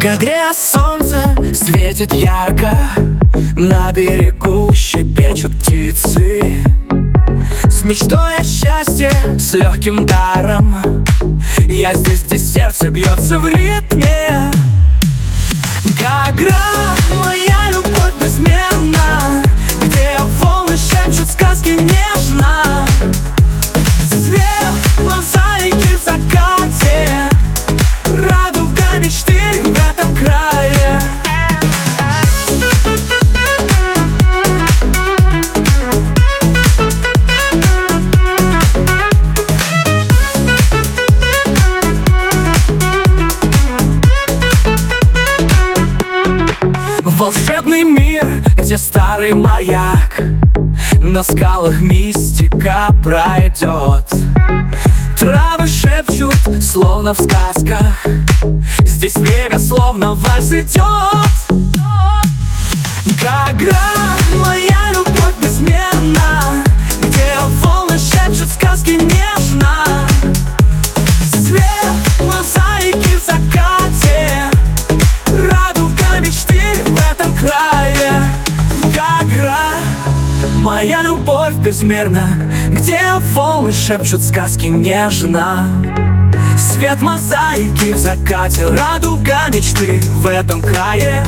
К игре солнце светит ярко, на берегу щебечут птицы. С мечтой о счастье, с легким даром, я здесь, где сердце бьется в ритме. Как игра, моя любовь безмерна, где волны шепчут сказки нежно. Свет мозаики в закате, радуга мечты в этом крае. Волшебный мир, где старый маяк, на скалах мистика пройдет. Травы шепчут, словно в сказках, здесь время словно вальс идет. Как игра, моя любовь безмерна, где волны шепчут сказки нежно. Свет мозаики в закате, радуга мечты в этом крае. Как игра, моя любовь безмерна, где волны шепчут сказки нежно. Свет мозаики в закате, радуга мечты в этом крае.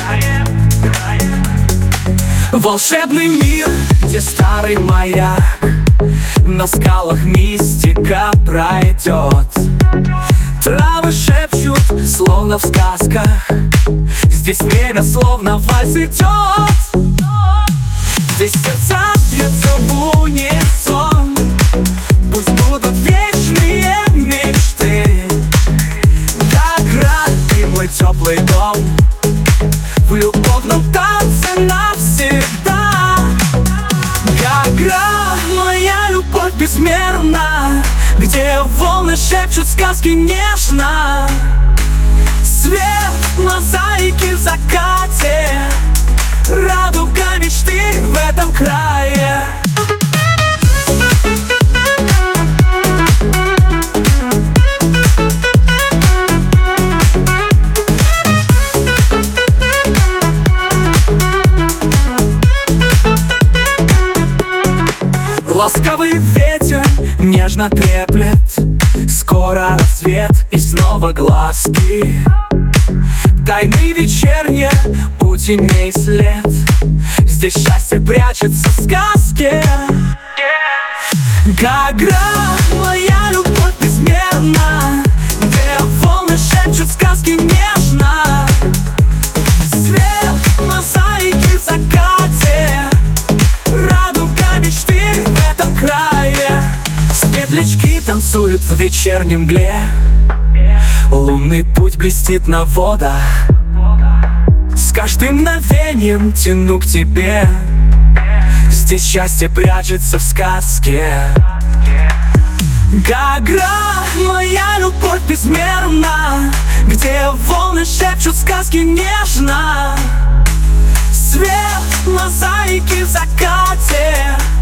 Волшебный мир, где старый маяк, на скалах мистика пройдет. Травы шепчут, словно в сказках, здесь время словно вальс идет. Здесь сердца бьются в унисон, пусть будут вечные мечты. Как рад, ты мой теплый дом, в любовном танце навсегда. Как игра, моя любовь безмерна, где волны шепчут сказки нежно. Свет мозаики в закате, радуга мечты в этом крае. Ласковый ветер нежно треплет, скоро рассвет и снова глазки. Тайны вечерние, у теней след, здесь счастье прячется в сказке. Как игра, моя любовь безмерна, где волны шепчут сказки нежно. Свет мозаики в закате, радуга мечты в этом крае. Светлячки танцуют в вечернем мгле, лунный путь блестит на водах. С каждым мгновением тяну к тебе, здесь счастье прячется в сказке. Как игра, моя любовь безмерна, где волны шепчут сказки нежно. Свет мозаики в закате,